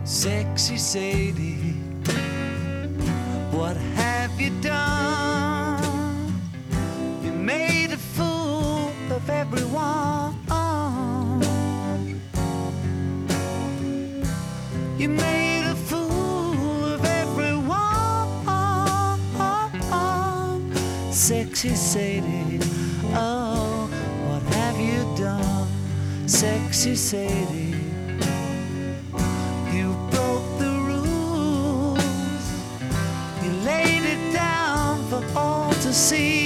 Sexy Sadie, what have you done? You made a fool of everyone. You made a fool of everyone. Sexy Sadie, oh, what have you done? Sexy Sadie, you broke the rules. You laid it down for all to see.